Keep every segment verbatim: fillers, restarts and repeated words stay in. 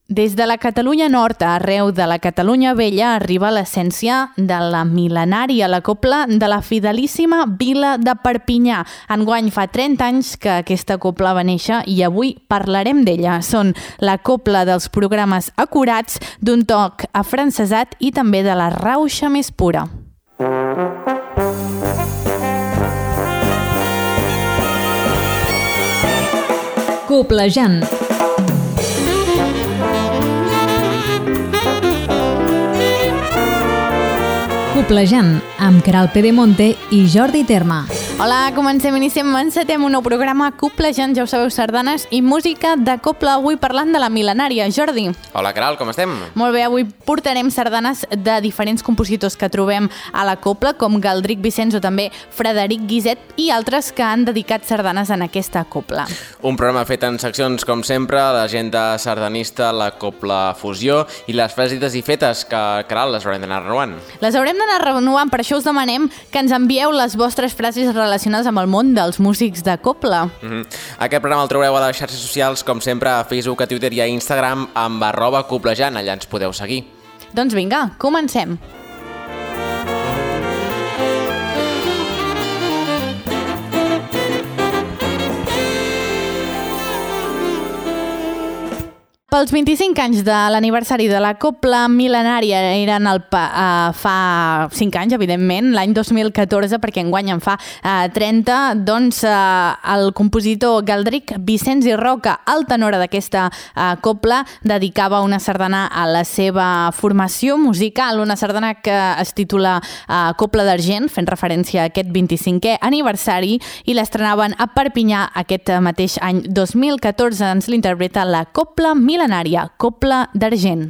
Des de la Catalunya Nord a arreu de la Catalunya Vella arriba l'essència de la mil·lenària, la cobla de la fidelíssima vila de Perpinyà. Enguany fa trenta anys que aquesta cobla va néixer i avui parlarem d'ella. Són la cobla dels programes acurats, d'un toc afrancesat i també de la rauxa més pura. Coblejant. Coblejant, amb Queralt Pedemonte i Jordi Terma. Hola, comencem, iniciem, encetem un nou programa Coblejant, ja ho sabeu, sardanes i música de cobla, avui parlant de la mil·lenària. Jordi. Hola, Queralt, com estem? Molt bé, avui portarem sardanes de diferents compositors que trobem a la cobla, com Galdric Vicenç o també Frederic Guiset i altres que han dedicat sardanes en aquesta cobla. Un programa fet en seccions, com sempre, l'agenda sardanista, la cobla fusió i les frases i fetes que, Queralt, les haurem d'anar renovant. Les haurem d'anar renovant, per això us demanem que ens envieu les vostres frases relacionades amb el món dels músics de cobla. Mm-hmm. Aquest programa el trobareu a les xarxes socials, com sempre, a Facebook, a Twitter i a Instagram, amb arroba coblejant, allà ens podeu seguir. Doncs vinga, comencem. Pels vint-i-cinc anys de l'aniversari de la cobla mil·lenària, eren el pa, uh, fa cinc anys, evidentment, l'any dos mil catorze, perquè enguany en fa uh, trenta, doncs uh, el compositor Galdric Vicenç i Roca, el tenor d'aquesta uh, cobla, dedicava una sardana a la seva formació musical, una sardana que es titula uh, Cobla d'Argent, fent referència a aquest vint-i-cinquè aniversari, i l'estrenaven a Perpinyà aquest mateix any dos mil catorze. Ens l'interpreta la cobla mil·lenària, Cobla d'Argent.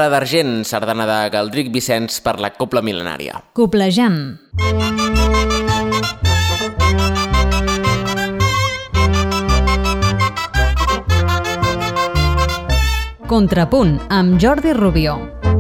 Lliura d'Argent, sardana de Galdric Vicenç per la Cobla Mil·lenària. Coplejant. Contrapunt, amb Jordi Rubió.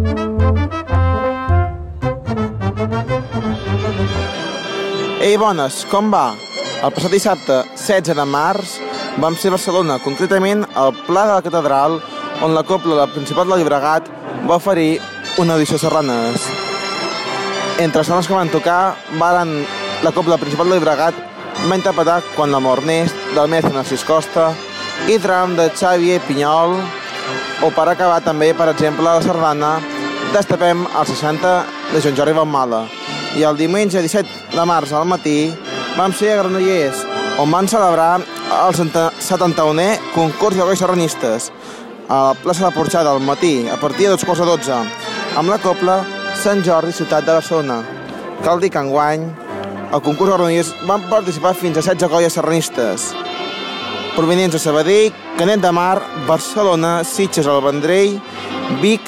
Ei, bones, com va? El passat dissabte, setze de març, vam ser a Barcelona, concretament al Pla de la Catedral, on la Cobla del Principat del Llobregat va oferir una audició de sardanes. Entre els noms que van tocar, varen la Cobla del Principat del Llobregat va interpretar Quan l'amor neix, del mestre Narcís Costa, i Tram de Xavier Pinyol, o per acabar també, per exemple, la sardana Destapem al seixanta de Joan Jordi Baumala. I el diumenge disset de març al matí vam ser a Granollers, on van celebrar el setanta-unè concurs de gois sardanistes a la plaça de Porxada al matí, a partir de dos quarts de dotze, amb la Cobla Sant Jordi, ciutat de Barcelona. Cal dir que enguany, al concurs de Granollers van participar fins a setze goies sardanistes, provenients de Sabadell, Canet de Mar, Barcelona, Sitges, el Vendrell, Vic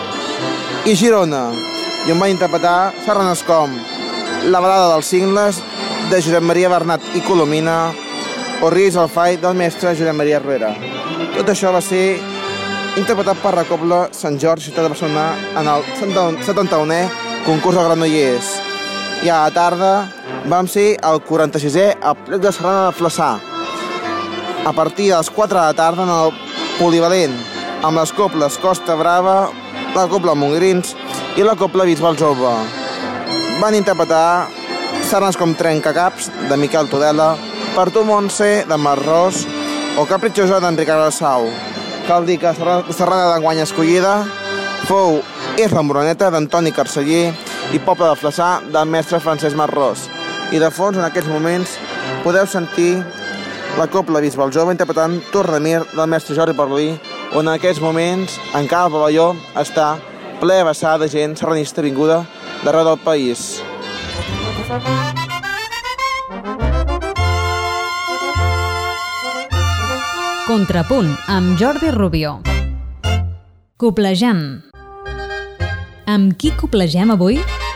i Girona, i on van interpretar sardanes com La balada dels cingles, de Josep Maria Bernat i Colomina, o Ries al Fai, del mestre Josep Maria Herrera. Tot això va ser interpretat per la Cobla Sant Jordi, ciutat de Barcelona, en el setanta-unè concurs de Granollers. I a la tarda vam ser el quaranta-sisè aplec de sardana de Flaçà, a partir de les quatre de la tarda en el Polivalent, amb les cobles Costa Brava, la Cobla Mongrins i la Cobla Bisbal Jove. Van interpretar sardanes com Trencacaps, de Miquel Tudela, Per tu Montse, de Marrós, o Capritxosa, d'Enric Arasau. Cal dir que la sardana d'enguany escollida fou És la Moroneta, d'Antoni Carceller, i Poble de Flaçà, del mestre Francesc Marrós. I de fons, en aquests moments, podeu sentir la Cobla Bisbal Jove interpretant Torremir, del mestre Jordi Parlí, on en aquests moments encara el pavelló està ple a vessar de gent sardanista vinguda d'arreu del país. Contrapunt, amb Jordi Rubió. Coplejant. Amb qui coplegem avui?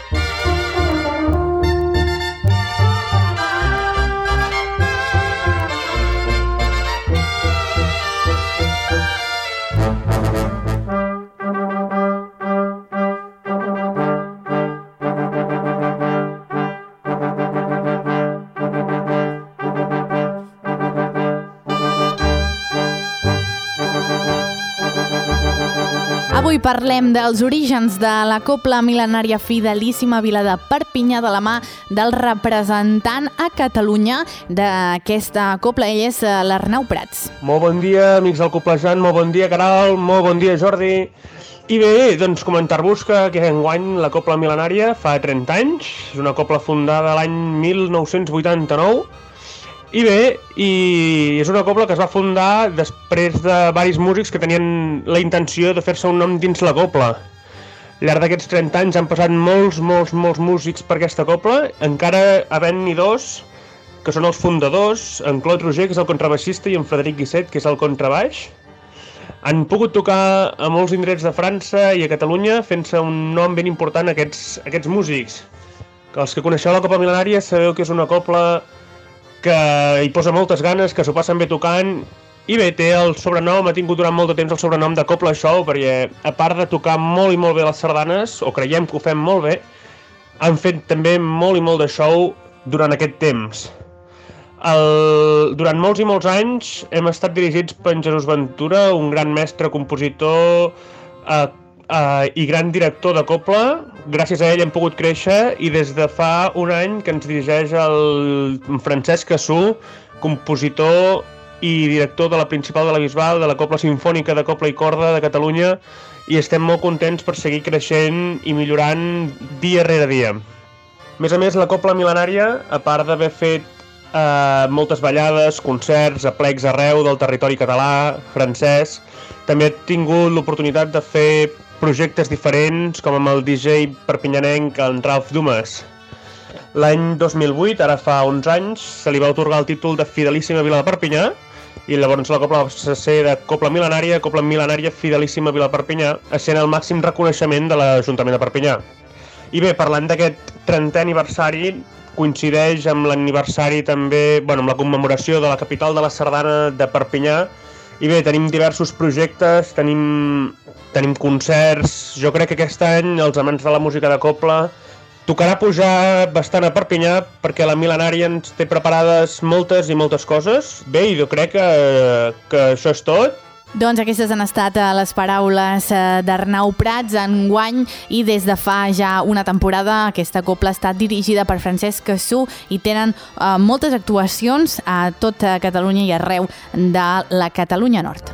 Avui parlem dels orígens de la Cobla Mil·lenària Fidelíssima Vila de Perpinyà, de la mà del representant a Catalunya d'aquesta cobla. Ell és l'Arnau Prats. Molt bon dia, amics del Coplejant, molt bon dia, Caral, molt bon dia, Jordi. I bé, doncs comentar-vos que, que enguany la Cobla Mil·lenària fa trenta anys, és una cobla fundada l'any mil nou-cents vuitanta-nou, i bé, i és una cobla que es va fundar després de varis músics que tenien la intenció de fer-se un nom dins la cobla. Al llarg d'aquests trenta anys han passat molts, molts, molts músics per aquesta cobla, encara havent-n'hi dos, que són els fundadors, en Claude Roger, que és el contrabaixista, i en Frederic Guisset, que és el contrabaix. Han pogut tocar a molts indrets de França i a Catalunya, fent-se un nom ben important a aquests, aquests músics. Que els que coneixeu la Cobla Mil·lenària sabeu que és una cobla que hi posa moltes ganes, que s'ho passen bé tocant, i bé, té el sobrenom, ha tingut durant molt de temps el sobrenom de Cobla Show, perquè a part de tocar molt i molt bé les sardanes, o creiem que ho fem molt bé, han fet també molt i molt de show durant aquest temps. El... Durant molts i molts anys hem estat dirigits per en Jesús Ventura, un gran mestre, compositor eh, eh, i gran director de cobla. Gràcies a ell hem pogut créixer, i des de fa un any que ens dirigeix el Francesc Cassú, compositor i director de la Principal de la Bisbal, de la Cobla Simfònica de Cobla i Corda de Catalunya, i estem molt contents per seguir creixent i millorant dia rere dia. A més a més, la Cobla Mil·lenària, a part d'haver fet eh, moltes ballades, concerts, aplecs arreu del territori català, francès, també ha tingut l'oportunitat de fer projectes diferents, com amb el D J perpinyanenc, en Ralph Dumas. L'any dos mil vuit, ara fa onze anys, se li va atorgar el títol de Fidelíssima Vila de Perpinyà, i llavors la copla va ser de Copla Mil·lenària, Copla Mil·lenària Fidelíssima Vila Perpinyà, essent el màxim reconeixement de l'Ajuntament de Perpinyà. I bé, parlant d'aquest trentè aniversari, coincideix amb l'aniversari també, bueno, amb la commemoració de la capital de la sardana de Perpinyà. I bé, tenim diversos projectes, tenim, tenim concerts. Jo crec que aquest any els amants de la música de copla tocarà pujar bastant a Perpinyà perquè la Mil·lenària ens té preparades moltes i moltes coses. Bé, jo crec que, que això és tot. Doncs aquestes han estat les paraules d'Arnau Prats enguany, i des de fa ja una temporada aquesta copla està dirigida per Francesc Cassú i tenen eh, moltes actuacions a tot Catalunya i arreu de la Catalunya Nord.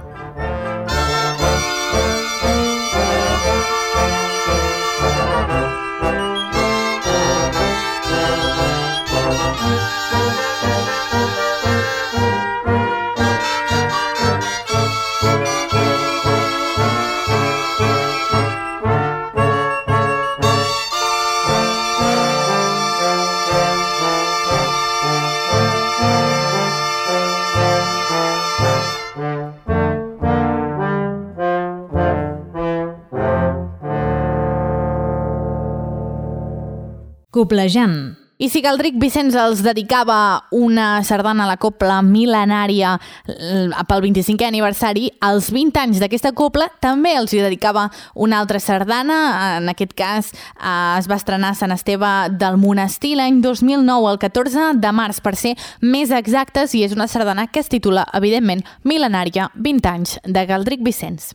Coplejant. I si Galdric Vicenç els dedicava una sardana a la copla mil·lenària pel vint-i-cinquè aniversari, als vint anys d'aquesta copla també els hi dedicava una altra sardana. En aquest cas eh, es va estrenar a Sant Esteve del Monestir l'any dos mil nou, el catorze de març, per ser més exactes, i és una sardana que es titula, evidentment, Mil·lenària, vint anys de Galdric Vicenç.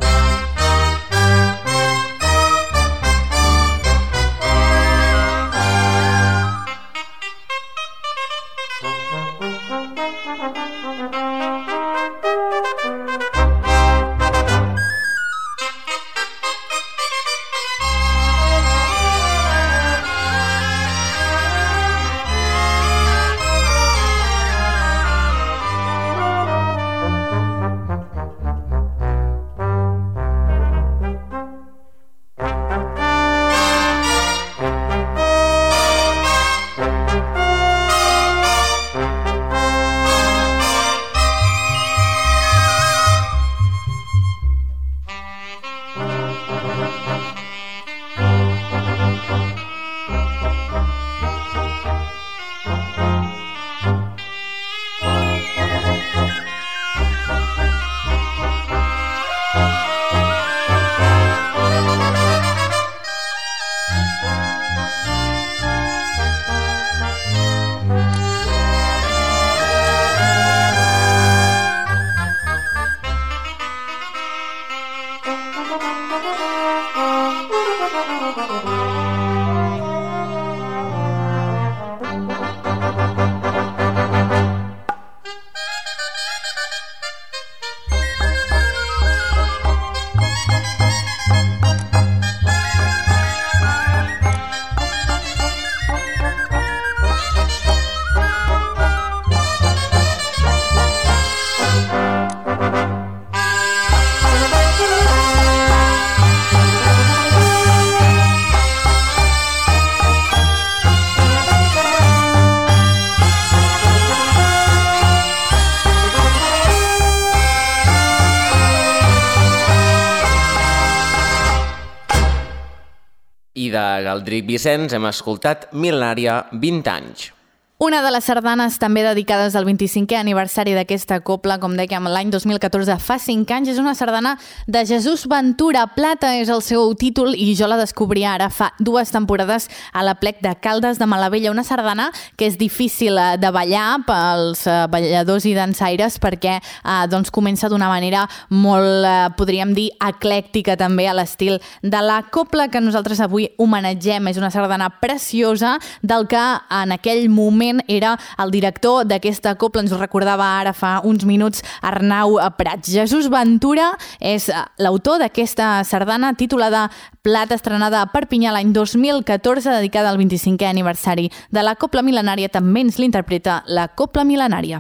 I de Galdric Vicenç hem escoltat Mil·lenària, vint anys. Una de les sardanes també dedicades al vint-i-cinquè aniversari d'aquesta copla, com dèiem, l'any dos mil catorze, fa cinc anys, és una sardana de Jesús Ventura. Plata és el seu títol i jo la descobria ara fa dues temporades a la plec de Caldes de Malavella, una sardana que és difícil de ballar pels balladors i dansaires perquè eh, doncs comença d'una manera molt, eh, podríem dir, eclèctica també a l'estil de la copla que nosaltres avui homenatgem. És una sardana preciosa del que en aquell moment era el director d'aquesta copla, ens ho recordava ara fa uns minuts Arnau Prats. Jesús Ventura és l'autor d'aquesta sardana titulada Plata, estrenada a Perpinyà l'any dos mil catorze, dedicada al vint-i-cinquè aniversari de la copla mil·lenària. També ens l'interpreta la copla mil·lenària.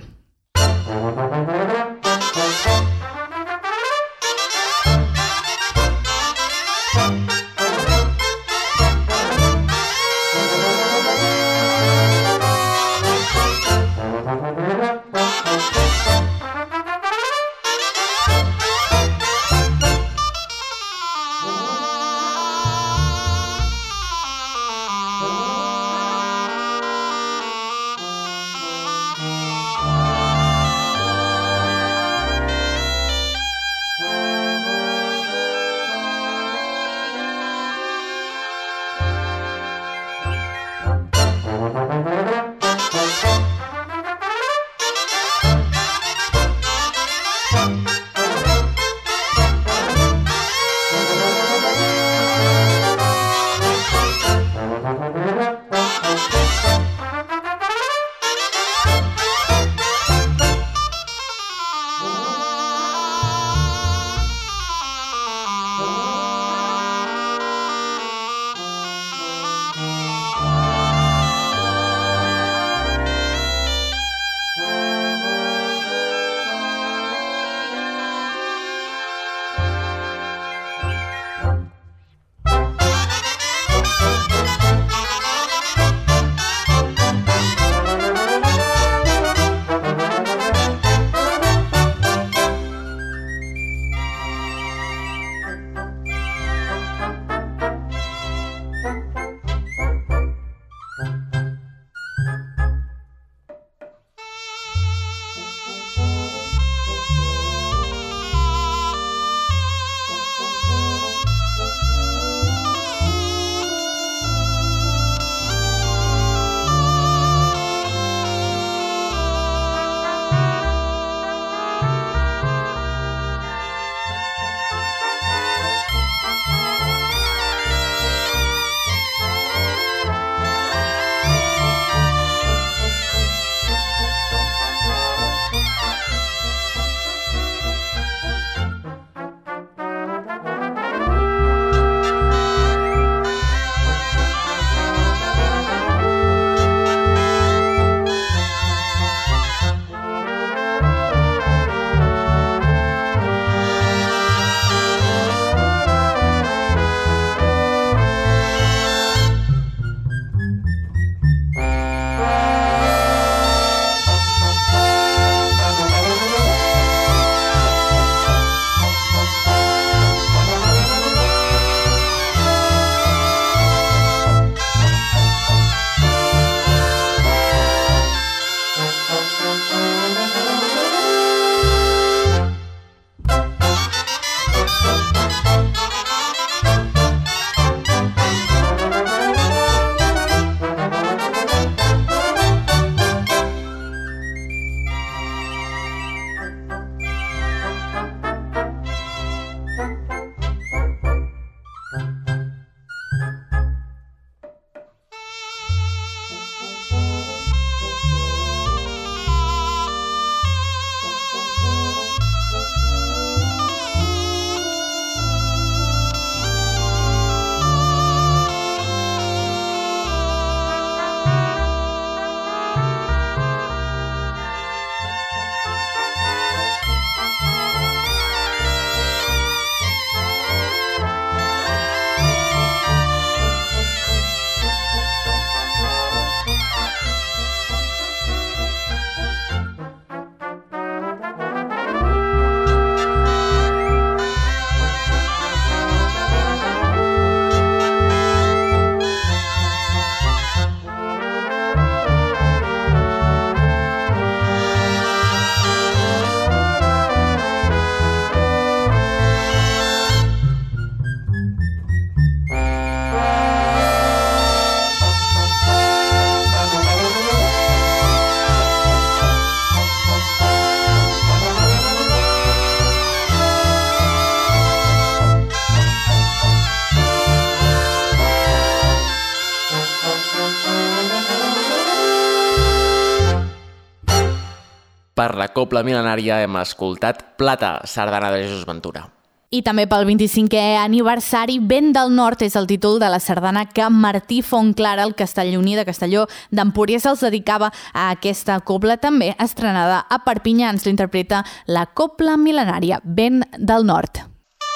Per la Cobla Mil·lenària hem escoltat Plata, sardana de Jesús Ventura. I també pel vint-i-cinquè aniversari, Vent del Nord és el títol de la sardana que Martí Fontclara, el castelloní de Castelló d'Empúries, els dedicava a aquesta cobla, també estrenada a Perpinyà. Ens l'interpreta la Cobla Mil·lenària, Vent del Nord.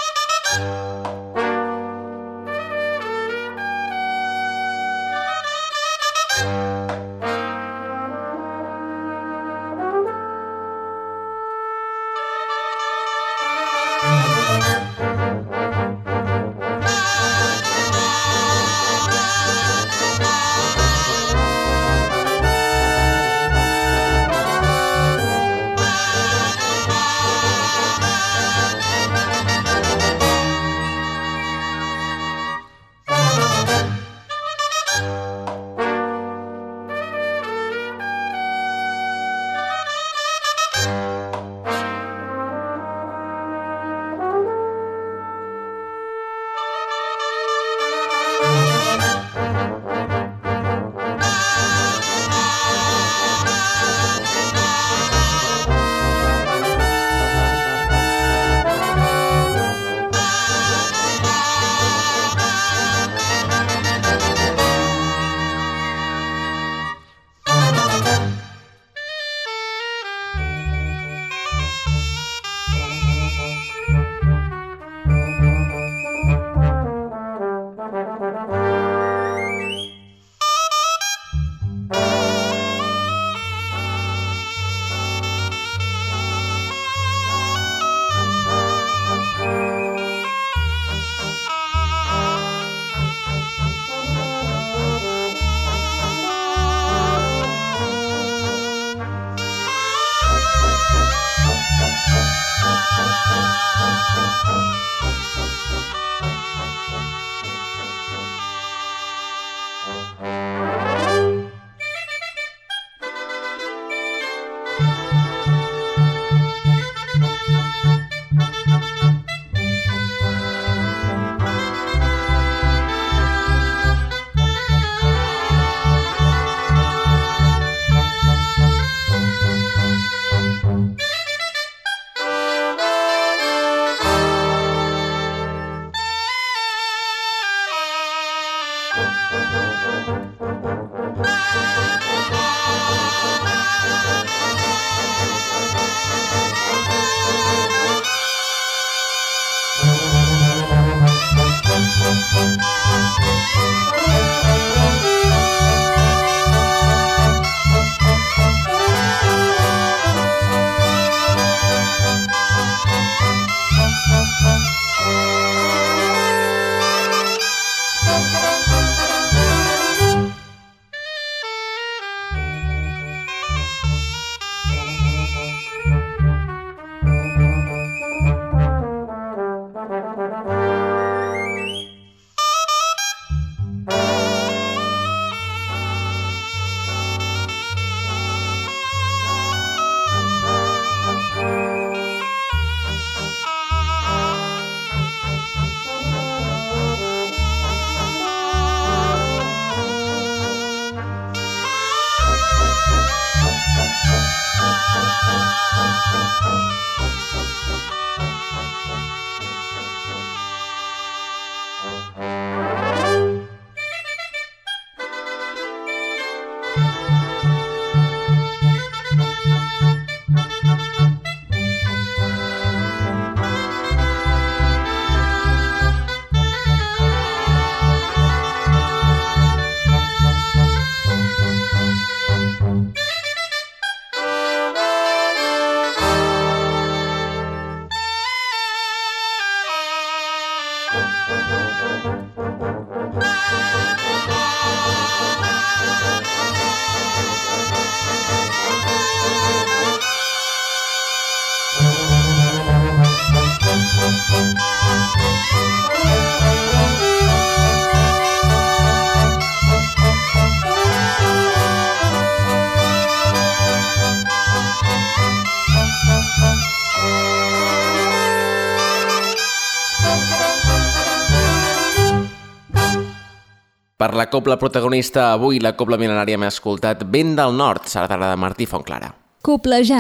Per la cobla protagonista, avui la Cobla Mil·lenària m'ha escoltat Vent del Nord, sardana de Martí Fontclara. Coblejant,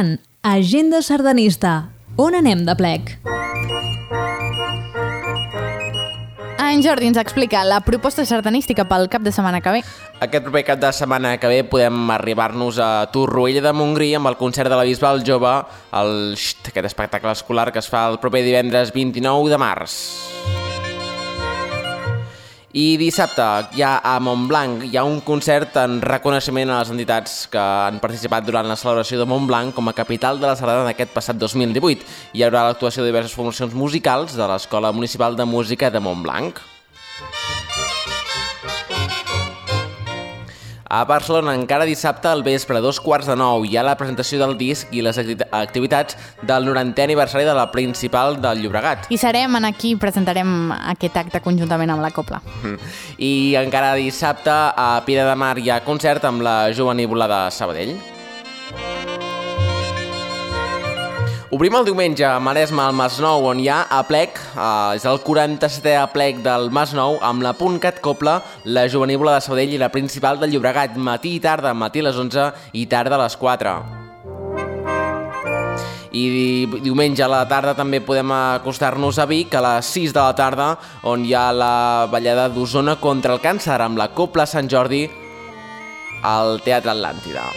Agenda sardanista. On anem de plec? En Jordi ens explica la proposta sardanística pel cap de setmana que ve. Aquest proper cap de setmana que ve podem arribar-nos a Torroella de Montgrí amb el concert de la Bisbal Jove, el Xt, aquest espectacle escolar que es fa el proper divendres vint-i-nou de març. I dissabte, ja a Montblanc, hi ha un concert en reconeixement a les entitats que han participat durant la celebració de Montblanc com a capital de la sardana d'aquest passat dos mil divuit. Hi haurà l'actuació de diverses formacions musicals de l'Escola Municipal de Música de Montblanc. A Barcelona, encara dissabte al vespre, a dos quarts de nou, hi ha la presentació del disc i les activitats del norantè aniversari de la Principal del Llobregat. I serem en aquí, presentarem aquest acte conjuntament amb la Copla. I encara dissabte a Pira de Mar hi ha concert amb la Jovenívola de Sabadell. Obrim el diumenge a Maresme al Masnou, on hi ha aplec, eh, és el quaranta-setè aplec del Masnou, amb la Puntcat Copla, la Jovenívola de Sabadell i la Principal del Llobregat, matí i tarda, matí a les onze i tarda a les quatre. I diumenge a la tarda també podem acostar-nos a Vic a les sis de la tarda, on hi ha la ballada d'Osona contra el càncer, amb la Copla Sant Jordi al Teatre Atlàntida.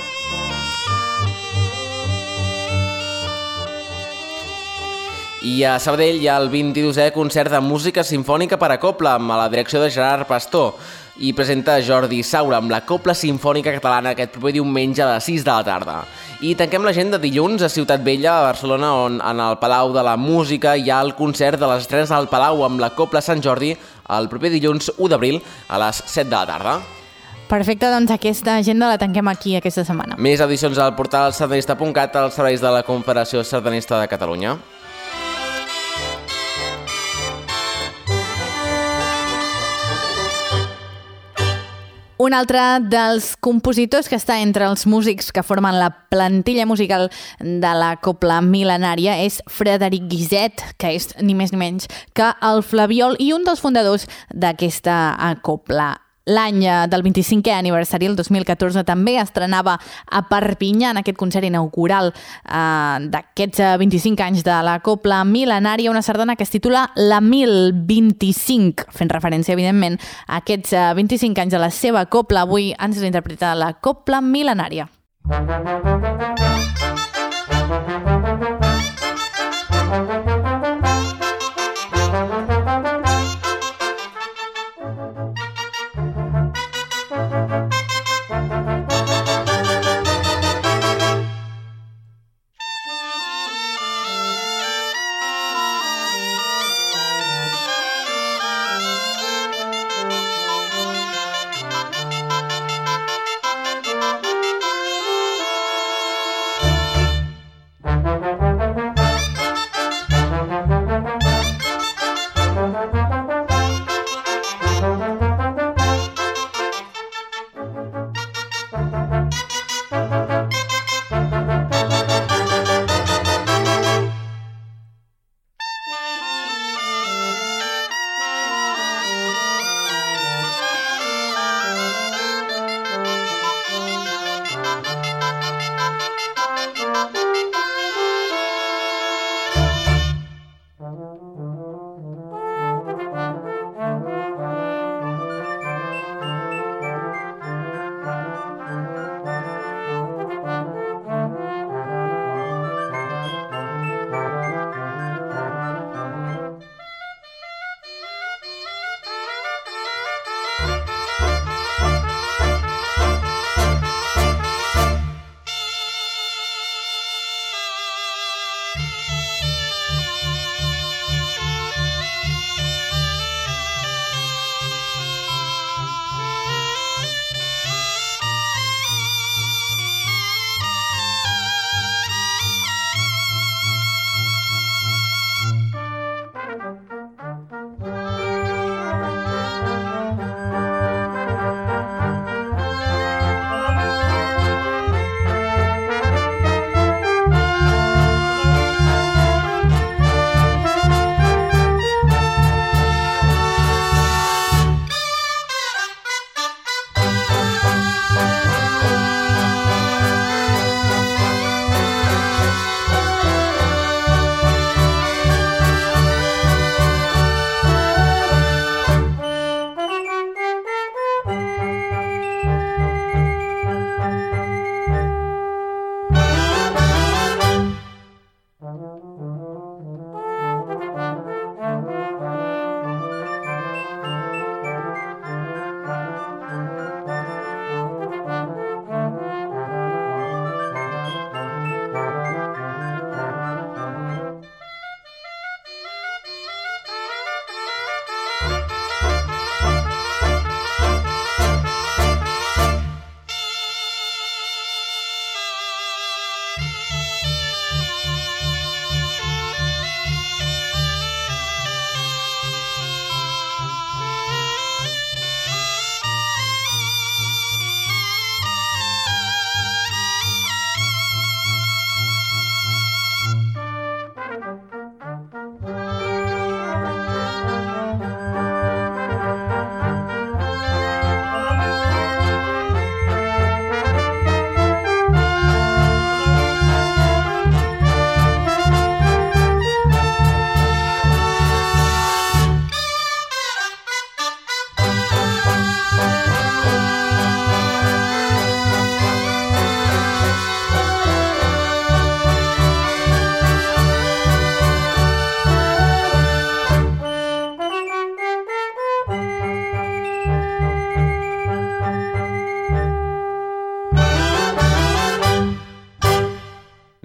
I a Sabadell hi ha el vint-i-dosè concert de música sinfònica per a copla amb la direcció de Gerard Pastor i presenta Jordi Saura amb la Copla Sinfònica Catalana aquest proper diumenge a les sis de la tarda. I tanquem l'agenda dilluns a Ciutat Vella, a Barcelona, on en el Palau de la Música hi ha el concert de les estrenes al Palau amb la Copla Sant Jordi el proper dilluns u d'abril a les set de la tarda. Perfecte, doncs aquesta agenda la tanquem aquí aquesta setmana. Més edicions al portal sardanista punt cat als serveis de la Confederació Sardanista de Catalunya. Un altre dels compositors que està entre els músics que formen la plantilla musical de la Copla Mil·lenària és Frederic Guiset, que és ni més ni menys que el Flabiol i un dels fundadors d'aquesta copla. L'any del vint-i-cinquè aniversari, el dos mil catorze, també estrenava a Perpinyà en aquest concert inaugural eh, d'aquests vint-i-cinc anys de la Copla Mil·lenària, una sardana que es titula La mil vint-i-cinc, fent referència, evidentment, a aquests vint-i-cinc anys de la seva copla. Avui ens l'interpreta la Copla Mil·lenària.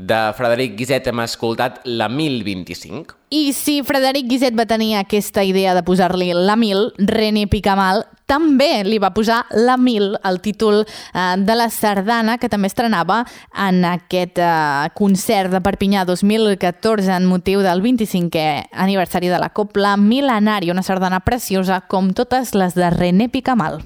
De Frederic Guiset hem escoltat la mil vint-i-cinc. I si Frederic Guiset va tenir aquesta idea de posar-li la mil, René Picamal també li va posar la mil, el títol eh, de la sardana, que també estrenava en aquest eh, concert de Perpinyà dos mil catorze en motiu del vint-i-cinquè aniversari de la Copla Mil·lenària, una sardana preciosa com totes les de René Picamal.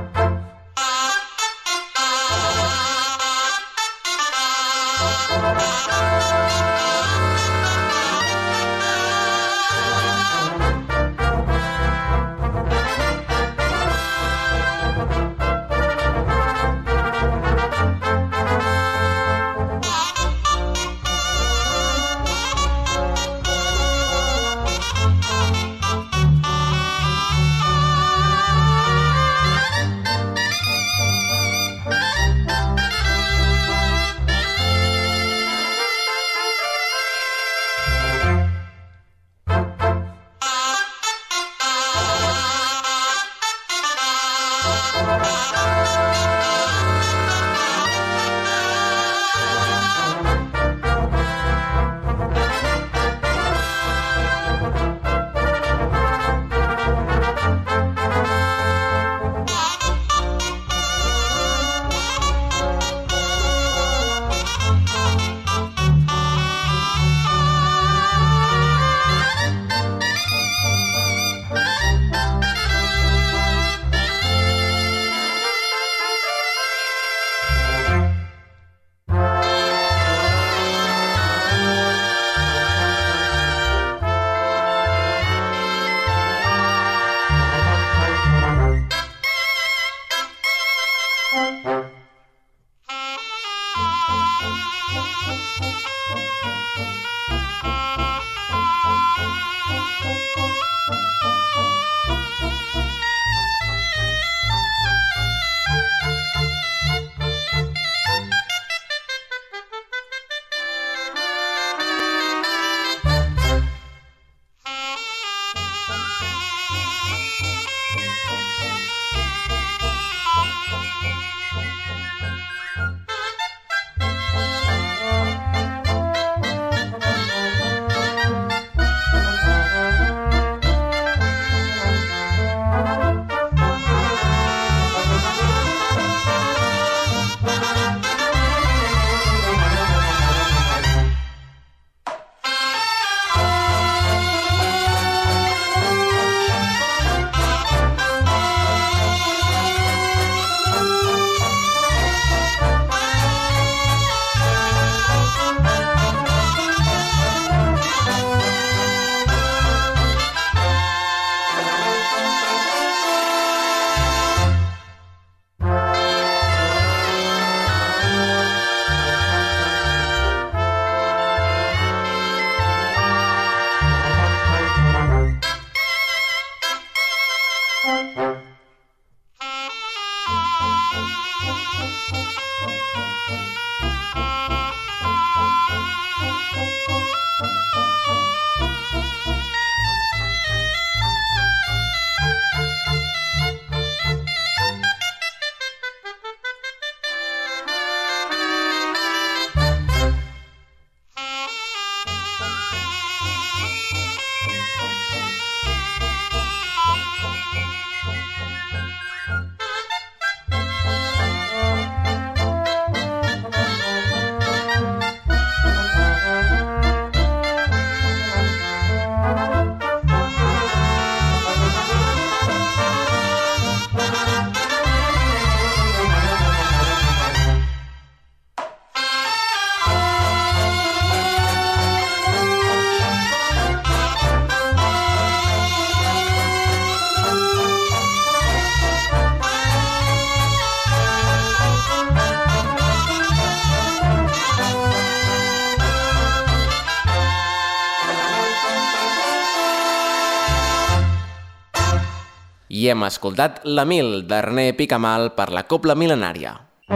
I hem escoltat La Mil, de René Picamal, per la Copla Mil·lenària.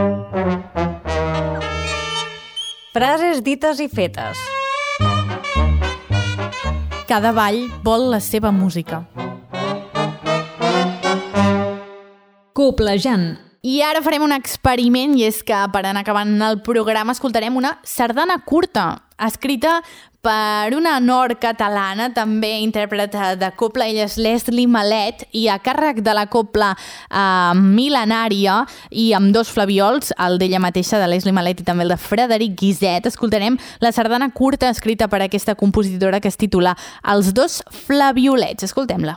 Frases dites i fetes. Cada ball vol la seva música. Coplejant, I ara farem un experiment i és que per anar acabant el programa escoltarem una sardana curta, escrita per una nord-catalana, també intèrpreta de copla, ella és Leslie Malet, i a càrrec de la copla eh, mil·lenària i amb dos flaviols, el d'ella mateixa, de Leslie Malet, i també el de Frederic Guiset, escoltarem la sardana curta escrita per aquesta compositora que es titula Els dos flaviolets. Escoltem-la.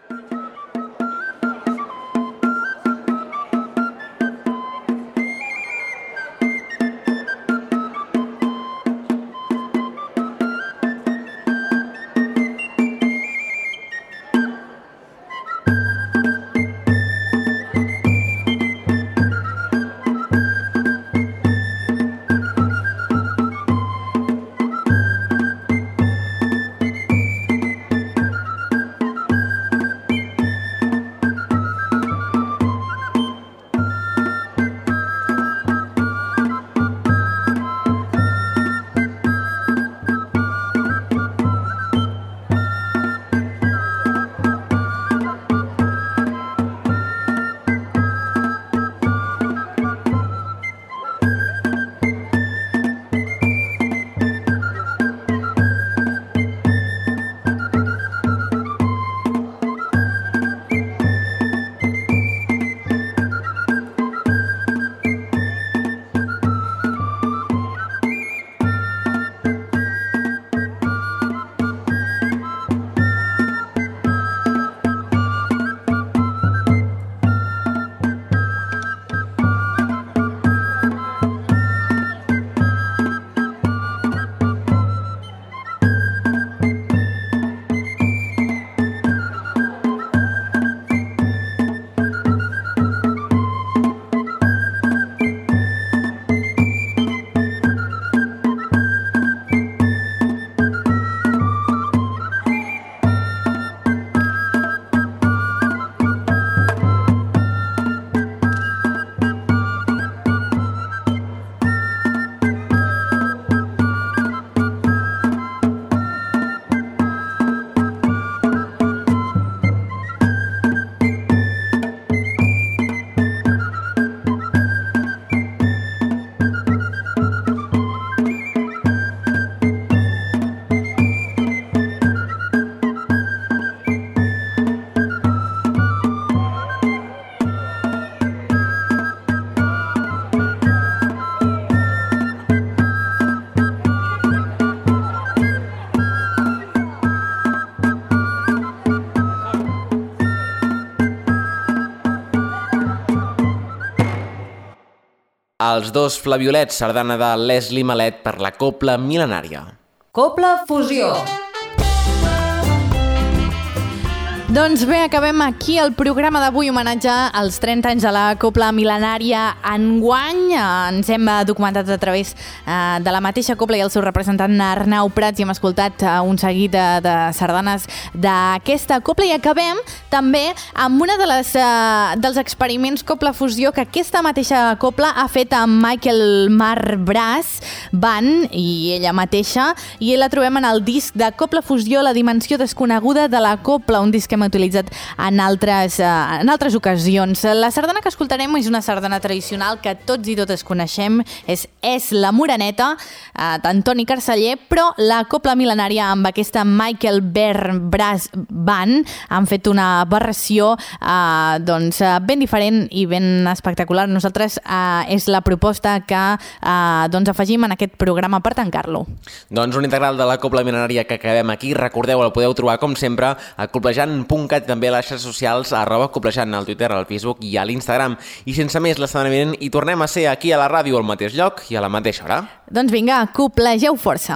Els dos flaviolets, sardana de Leslie Malet per la copla mil·lenària. Copla Fusió. Doncs bé, acabem aquí el programa d'avui, homenatge als trenta anys de la copla mil·lenària. Enguany ens hem documentat a través eh, de la mateixa copla i el seu representant Arnau Prats i hem escoltat eh, un seguit de, de sardanes d'aquesta copla i acabem també amb una de les, eh, dels experiments Copla Fusió que aquesta mateixa copla ha fet amb Michael Marbràs Band i ella mateixa, i la trobem en el disc de Copla Fusió, la dimensió desconeguda de la copla, un disc que hem utilitzat en altres, uh, en altres ocasions. La sardana que escoltarem és una sardana tradicional que tots i totes coneixem, és És la Moreneta, uh, d'Antoni Carceller, però la copla mil·lenària amb aquesta Michael Brass Band han fet una versió uh, doncs, uh, ben diferent i ben espectacular. Nosaltres uh, és la proposta que uh, doncs afegim en aquest programa per tancar-lo. Doncs un integral de la copla mil·lenària que acabem aquí. Recordeu, el podeu trobar com sempre a coplejant punt cat, també a les xarxes socials, arroba coplejant, al Twitter, al Facebook i a l'Instagram. I sense més, la setmana vinent hi tornem a ser aquí a la ràdio al mateix lloc i a la mateixa hora. Doncs vinga, coplegeu força.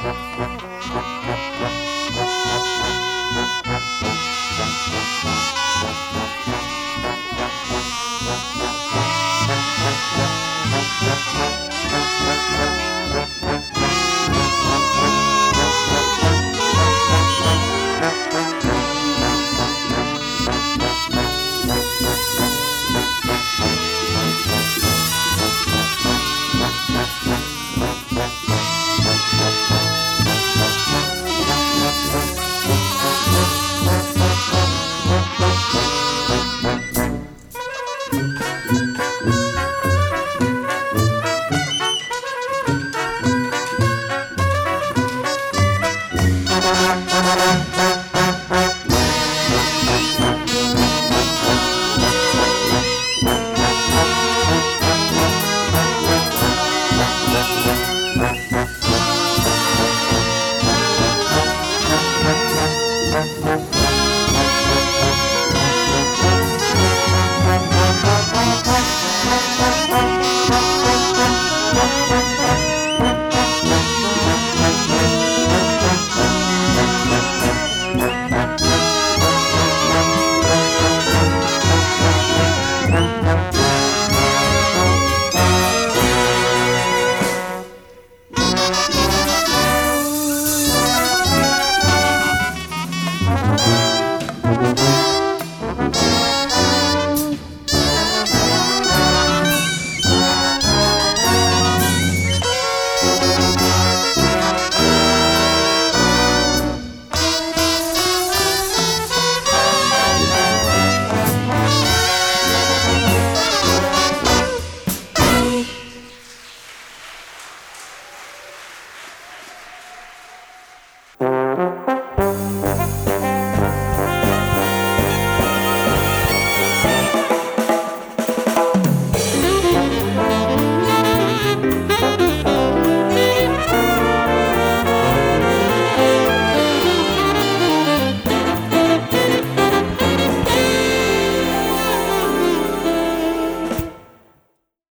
Thank you.